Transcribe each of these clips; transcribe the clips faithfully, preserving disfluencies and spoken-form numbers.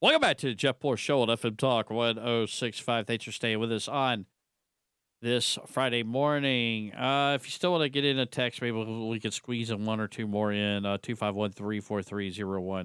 Welcome back to the Jeff Poor Show on F M Talk one oh six point five. Thanks for staying with us on this Friday morning. Uh, if you still want to get in a text, maybe we could squeeze in one or two more in. Uh, two five one, three four three, zero one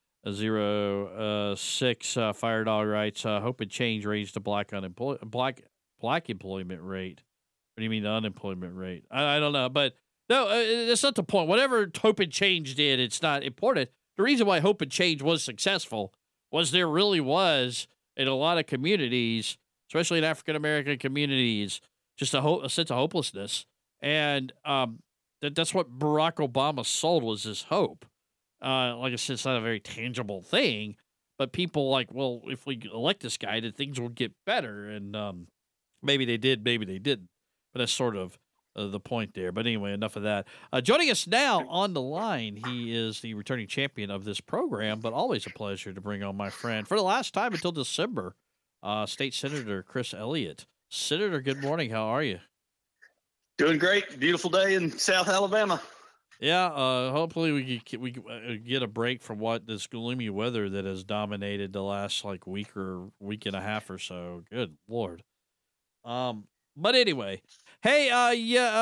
zero six. Uh, Fire Dog writes, uh, hope and change raised the black, unemploy- black, black employment rate. What do you mean the unemployment rate? I, I don't know. But no, uh, that's not the point. Whatever Hope and Change did, it's not important. The reason why Hope and Change was successful was there really was, in a lot of communities, especially in African-American communities, just a, ho- a sense of hopelessness. And um, that, that's what Barack Obama sold was this hope. Uh, like I said, it's not a very tangible thing, but people like, well, if we elect this guy, then things will get better. And um, maybe they did, maybe they didn't. But that's sort of uh, the point there. But anyway, enough of that. Uh, joining us now on the line, he is the returning champion of this program, but always a pleasure to bring on my friend, for the last time until December, uh, State Senator Chris Elliott. Senator, good morning. How are you? Doing great. Beautiful day in South Alabama. Yeah, uh, hopefully we get, we get a break from what this gloomy weather that has dominated the last like week or week and a half or so. Good Lord. Um, But anyway, hey, uh, yeah,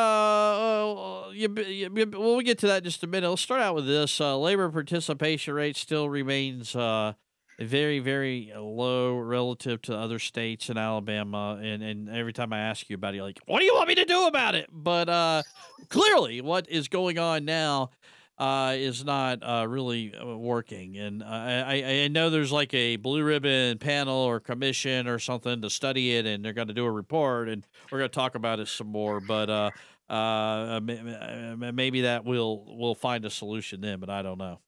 uh, uh you, you, well, we'll get to that in just a minute. Let's start out with this. Uh, labor participation rate still remains uh, very, very low relative to other states in Alabama. And, and every time I ask you about it, you're like, what do you want me to do about it? But uh, clearly, what is going on now Uh, is not uh, really uh, working. And uh, I, I know there's like a blue ribbon panel or commission or something to study it, and they're going to do a report, and we're going to talk about it some more. But uh, uh, maybe that will we'll find a solution then, but I don't know.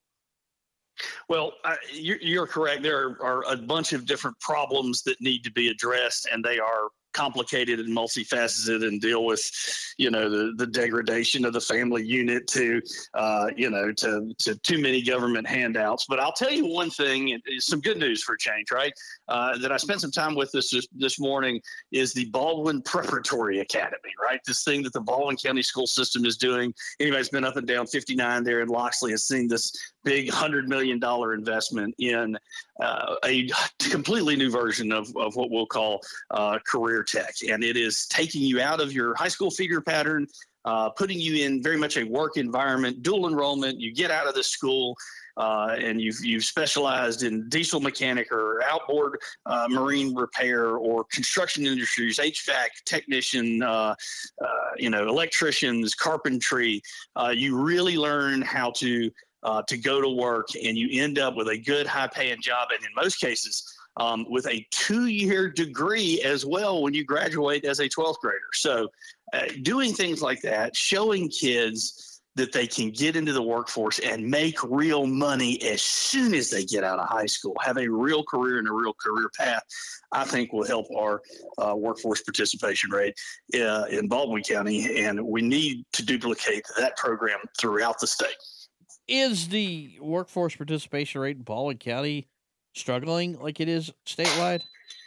Well, uh, you're, you're correct. There are a bunch of different problems that need to be addressed, and they are complicated and multifaceted, and deal with, you know, the, the degradation of the family unit to, uh, you know, to, to too many government handouts. But I'll tell you one thing, some good news for a change, right? Uh, that I spent some time with this this morning is the Baldwin Preparatory Academy, right? This thing that the Baldwin County school system is doing. Anybody's been up and down fifty-nine there in Loxley has seen this big one hundred million dollars investment in uh, a completely new version of, of what we'll call uh, career tech. And it is taking you out of your high school feeder pattern, uh, putting you in very much a work environment, dual enrollment. You get out of the school uh, and you've, you've specialized in diesel mechanic or outboard uh, marine repair or construction industries, H V A C technician, uh, uh, you know, electricians, carpentry. Uh, you really learn how to Uh, to go to work, and you end up with a good high-paying job, and in most cases um, with a two-year degree as well when you graduate as a twelfth grader. So uh, doing things like that, showing kids that they can get into the workforce and make real money as soon as they get out of high school, have a real career and a real career path, I think will help our uh, workforce participation rate uh, in Baldwin County, and we need to duplicate that program throughout the state. Is the workforce participation rate in Baldwin County struggling like it is statewide?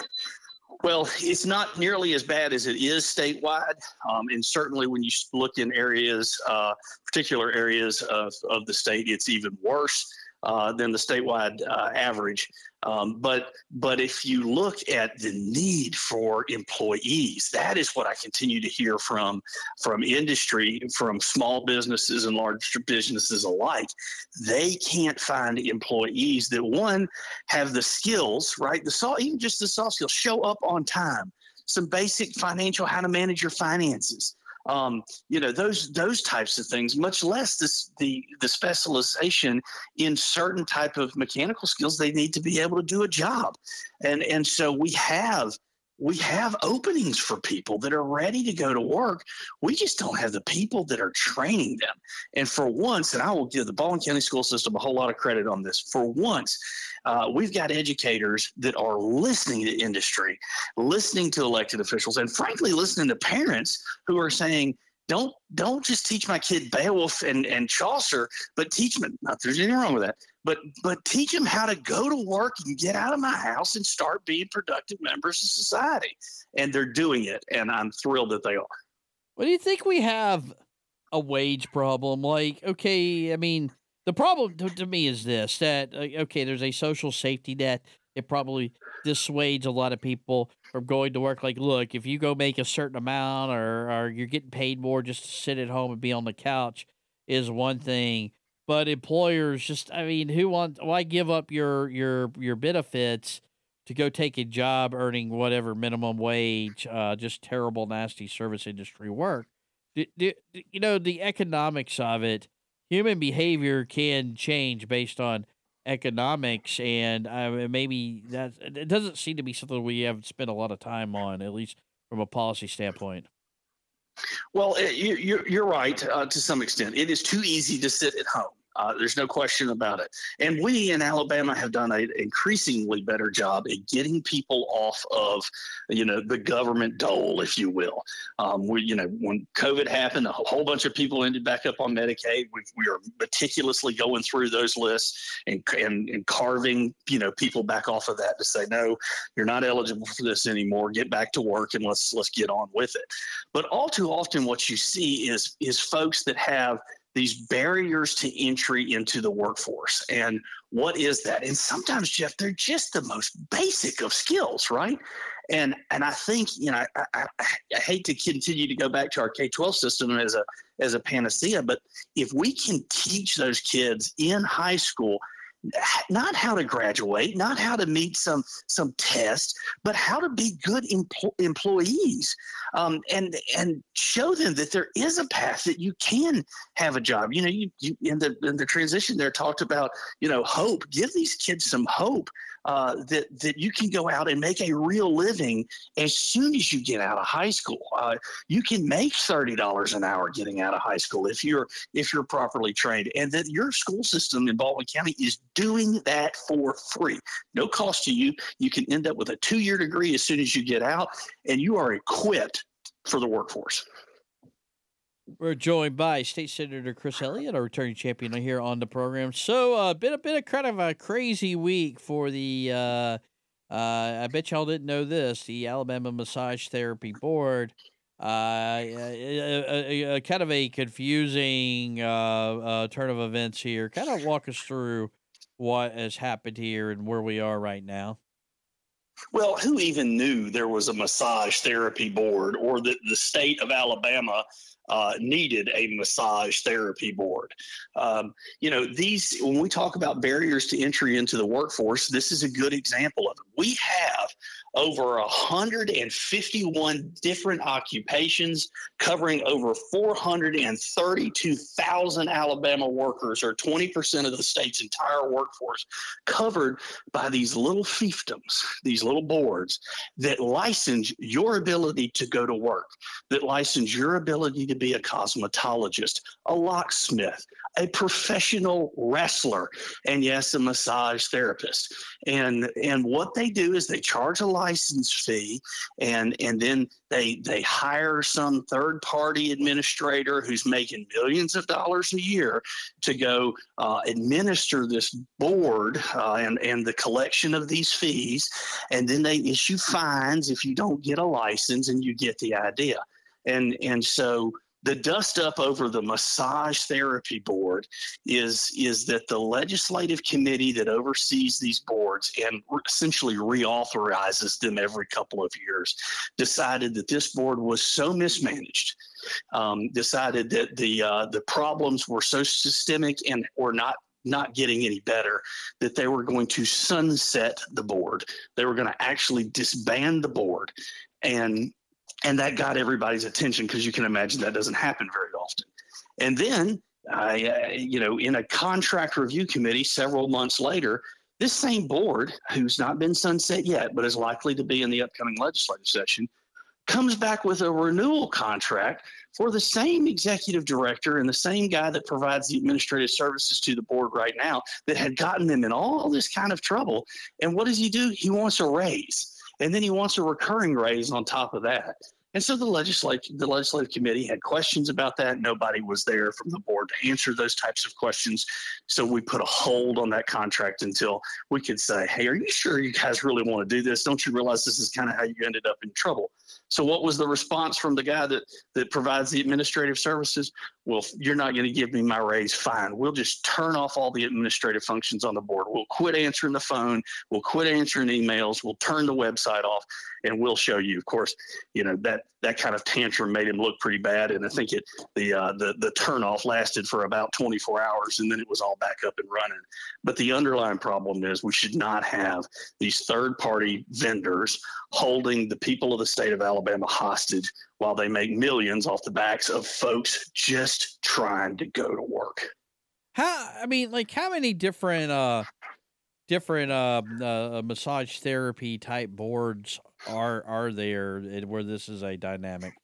Well, it's not nearly as bad as it is statewide. Um, and certainly when you look in areas, uh, particular areas of, of the state, it's even worse uh, than the statewide uh, average. Um, but but if you look at the need for employees, that is what I continue to hear from from industry, from small businesses and large businesses alike. They can't find employees that, one, have the skills, right? The soft, even just the soft skills, show up on time, some basic financial, how to manage your finances. Um, you know, those those types of things, much less this, the the specialization in certain type of mechanical skills they need to be able to do a job. And and so we have we have openings for people that are ready to go to work. We just don't have the people that are training them. And for once, and I will give the Baldwin County school system a whole lot of credit on this, for once, uh, we've got educators that are listening to industry, listening to elected officials, and frankly, listening to parents who are saying, don't don't just teach my kid Beowulf and, and Chaucer, but teach them, not there's anything wrong with that, but but teach them how to go to work and get out of my house and start being productive members of society. And they're doing it, and I'm thrilled that they are. Well, do you think we have a wage problem? Like, okay, I mean, the problem to, to me is this, that, uh, okay, there's a social safety net It probably dissuades a lot of people from going to work. Like, look, if you go make a certain amount or, or you're getting paid more just to sit at home and be on the couch is one thing. But employers just, I mean, who wants, why give up your, your, your benefits to go take a job earning whatever minimum wage, uh, just terrible, nasty service industry work? Do, do, you know, the economics of it, human behavior can change based on economics, and uh, maybe that it doesn't seem to be something we have spent a lot of time on, at least from a policy standpoint. Well, you, you're, you're right uh, to some extent. It is too easy to sit at home. Uh, there's no question about it. And we in Alabama have done an increasingly better job at getting people off of, you know, the government dole, if you will. Um, we, you know, when COVID happened, a whole bunch of people ended back up on Medicaid. We, we are meticulously going through those lists and, and, and carving, you know, people back off of that to say, no, you're not eligible for this anymore. Get back to work and let's let's get on with it. But all too often what you see is is folks that have these barriers to entry into the workforce. And what is that? And sometimes, Jeff, they're just the most basic of skills, right? And and I think, you know, I, I, I hate to continue to go back to our K twelve system as a as a panacea, but if we can teach those kids in high school not how to graduate, not how to meet some some test, but how to be good empl- employees, um, and and show them that there is a path that you can have a job. You know, you, you in the in the transition there talked about, you know, hope. Give these kids some hope uh, that that you can go out and make a real living as soon as you get out of high school. Uh, you can make thirty dollars an hour getting out of high school if you're if you're properly trained, and that your school system in Baldwin County is doing that for free, no cost to you. You can end up with a two-year degree as soon as you get out, and you are equipped for the workforce. We're joined by State Senator Chris Elliott, our returning champion here on the program. So, uh, been a bit of kind of a crazy week for the. Uh, uh, I bet y'all didn't know this. The Alabama Massage Therapy Board. Uh, a, a, a, kind of a confusing uh, uh, turn of events here. Kind of walk us through what has happened here and where we are right now. Well, who even knew there was a massage therapy board, or that the state of Alabama uh, needed a massage therapy board? Um, you know, these, when we talk about barriers to entry into the workforce, this is a good example of it. We have over one hundred fifty-one different occupations covering over four hundred thirty-two thousand Alabama workers, or twenty percent of the state's entire workforce, covered by these little fiefdoms, these little boards that license your ability to go to work, that license your ability to be a cosmetologist, a locksmith, a professional wrestler, and yes, a massage therapist. And and what they do is they charge a license fee, and and then they they hire some third party administrator who's making millions of dollars a year to go uh, administer this board uh, and and the collection of these fees, and then they issue fines if you don't get a license, and you get the idea. And and so the dust up over the Massage Therapy Board is, is that the legislative committee that oversees these boards and essentially reauthorizes them every couple of years decided that this board was so mismanaged, um, decided that the uh, the problems were so systemic and were not not getting any better, that they were going to sunset the board. They were going to actually disband the board. And And that got everybody's attention, because you can imagine that doesn't happen very often. And then, uh, you know, in a contract review committee several months later, this same board, who's not been sunset yet, but is likely to be in the upcoming legislative session, comes back with a renewal contract for the same executive director and the same guy that provides the administrative services to the board right now, that had gotten them in all this kind of trouble. And what does he do? He wants a raise. And then he wants a recurring raise on top of that. And so the legislative, the legislative committee had questions about that. Nobody was there from the board to answer those types of questions. So we put a hold on that contract until we could say, hey, are you sure you guys really want to do this? Don't you realize this is kind of how you ended up in trouble? So what was the response from the guy that, that provides the administrative services? well, you're not going to give me my raise. Fine. We'll just turn off all the administrative functions on the board. We'll quit answering the phone. We'll quit answering emails. We'll turn the website off, and we'll show you. Of course, you know, that, that kind of tantrum made him look pretty bad. And I think it, the, uh, the, the turn off lasted for about twenty-four hours, and then it was all back up and running. But the underlying problem is we should not have these third party vendors holding the people of the state of Alabama hostage while they make millions off the backs of folks just trying to go to work. How, I mean, like how many different, uh, different, uh, uh, massage therapy type boards are, are there where this is a dynamic?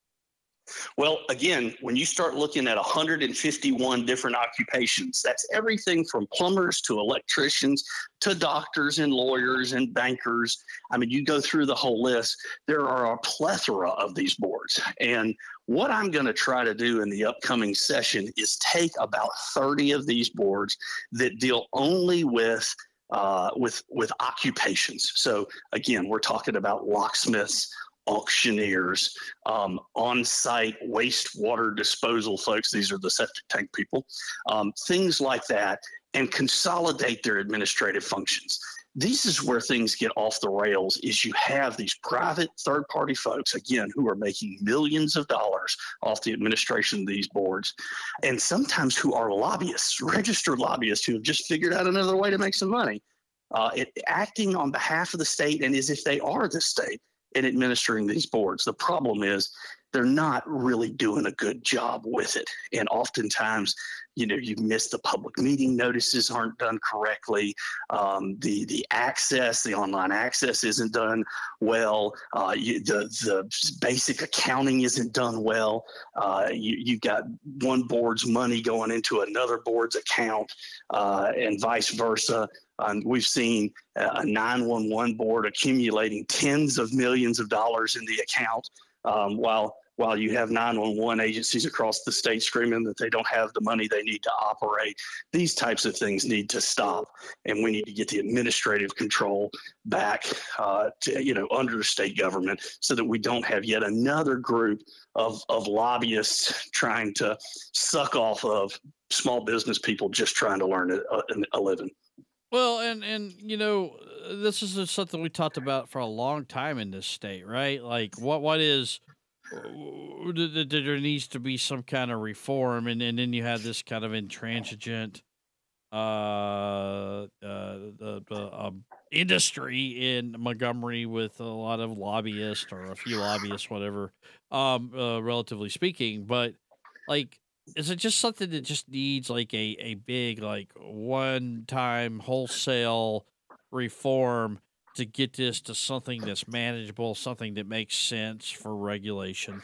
Well, again, when you start looking at one hundred fifty-one different occupations, that's everything from plumbers to electricians to doctors and lawyers and bankers. I mean, you go through the whole list. There are a plethora of these boards. And what I'm going to try to do in the upcoming session is take about thirty of these boards that deal only with uh, with with occupations. So again, we're talking about locksmiths, auctioneers, um, on-site wastewater disposal folks. These are the septic tank people, um, things like that, and consolidate their administrative functions. This is where things get off the rails is you have these private third-party folks, again, who are making millions of dollars off the administration of these boards, and sometimes who are lobbyists, registered lobbyists who have just figured out another way to make some money, uh, it, acting on behalf of the state and as if they are the state in administering these boards. The problem is they're not really doing a good job with it. And oftentimes, you know, you miss the public meeting notices aren't done correctly. Um, the the access, the online access isn't done well. Uh, you, the the basic accounting isn't done well. Uh, you you got one board's money going into another board's account, uh, and vice versa. Um, we've seen a nine one one board accumulating tens of millions of dollars in the account, um, while while you have nine one one agencies across the state screaming that they don't have the money they need to operate. These types of things need to stop, and we need to get the administrative control back uh, to, you know, under the state government so that we don't have yet another group of, of lobbyists trying to suck off of small business people just trying to learn a, a, a living. Well, and, and, you know, this is something we talked about for a long time in this state, right? Like what, what is, uh, there needs to be some kind of reform. And, and then you have this kind of intransigent, uh, uh, the, the, um, industry in Montgomery with a lot of lobbyists or a few lobbyists, whatever, um, uh, relatively speaking, but like, is it just something that just needs like a, a big, like one time wholesale reform to get this to something that's manageable, something that makes sense for regulation?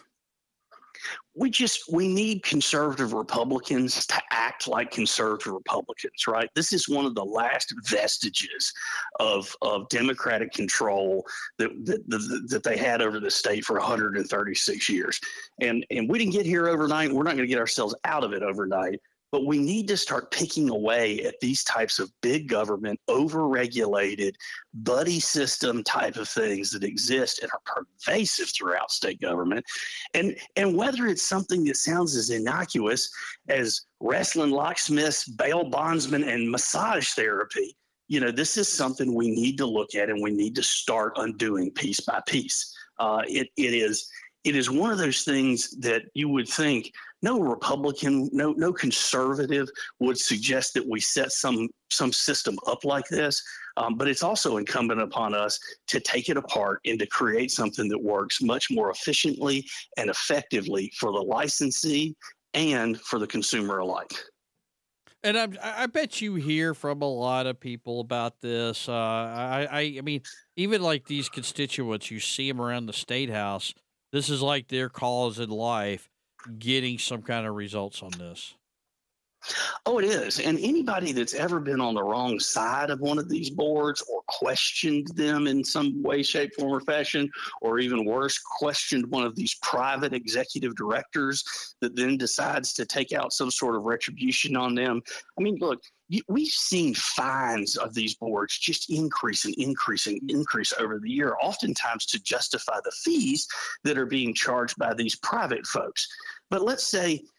We just, we need conservative Republicans to act like conservative Republicans, right? This is one of the last vestiges of, of Democratic control that, that, that, that they had over the state for one hundred thirty-six years. And, and we didn't get here overnight. We're not going to get ourselves out of it overnight. But we need to start picking away at these types of big government, over-regulated, buddy system type of things that exist and are pervasive throughout state government. And, and whether it's something that sounds as innocuous as wrestling locksmiths, bail bondsmen, and massage therapy, you know, this is something we need to look at and we need to start undoing piece by piece. Uh, it, it is it is one of those things that you would think no Republican, no no conservative would suggest that we set some some system up like this. Um, but it's also incumbent upon us to take it apart and to create something that works much more efficiently and effectively for the licensee and for the consumer alike. And I, I bet you hear from a lot of people about this. Uh, I, I, I mean, even like these constituents, you see them around the state house. This is like their cause in life, getting some kind of results on this. Oh, it is. And anybody that's ever been on the wrong side of one of these boards or questioned them in some way, shape, form, or fashion, or even worse, questioned one of these private executive directors that then decides to take out some sort of retribution on them. I mean, look, we've seen fines of these boards just increase and increase and increase over the year, oftentimes to justify the fees that are being charged by these private folks. But let's say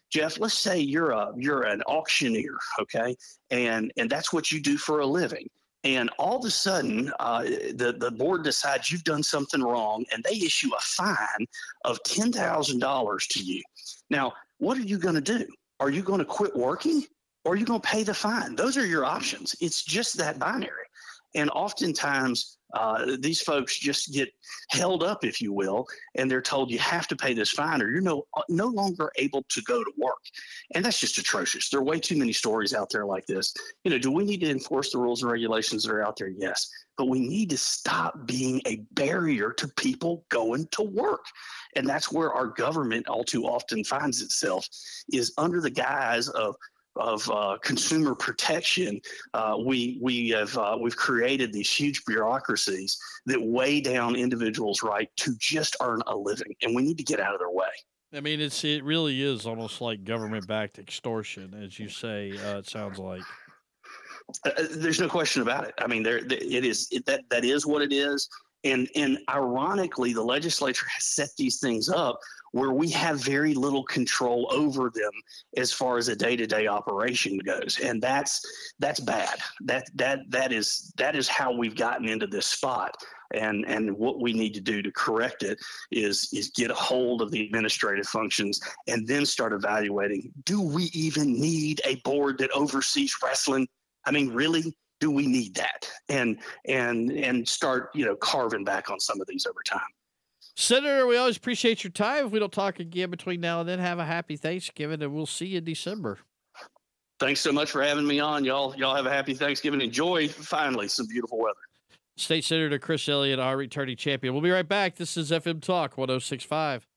Jeff, let's say you're a you're an auctioneer, okay, and and that's what you do for a living. And all of a sudden, uh, the the board decides you've done something wrong, and they issue a fine of ten thousand dollars to you. Now, what are you going to do? Are you going to quit working, or are you going to pay the fine? Those are your options. It's just that binary. And oftentimes, uh, these folks just get held up, if you will, and they're told you have to pay this fine or you're no, no longer able to go to work. And that's just atrocious. There are way too many stories out there like this. You know, do we need to enforce the rules and regulations that are out there? Yes. But we need to stop being a barrier to people going to work. And that's where our government all too often finds itself, is under the guise of of uh, consumer protection. Uh, we we have uh, we've created these huge bureaucracies that weigh down individuals' right to just earn a living, and we need to get out of their way. I mean, it's it really is almost like government-backed extortion, as you say. Uh, it sounds like. Uh, there's no question about it. I mean, there it is. It, that that is what it is. And and ironically, the legislature has set these things up where we have very little control over them as far as a day-to-day operation goes, and that's that's bad. That that that is that is how we've gotten into this spot. And and what we need to do to correct it is is get a hold of the administrative functions and then start evaluating: do we even need a board that oversees wrestling? I mean, really? Do we need that? And and and start, you know, carving back on some of these over time. Senator, we always appreciate your time. If we don't talk again between now and then, have a happy Thanksgiving, and we'll see you in December. Thanks so much for having me on. Y'all y'all have a happy Thanksgiving. Enjoy, finally, some beautiful weather. State Senator Chris Elliott, our returning champion. We'll be right back. This is F M Talk one oh six point five.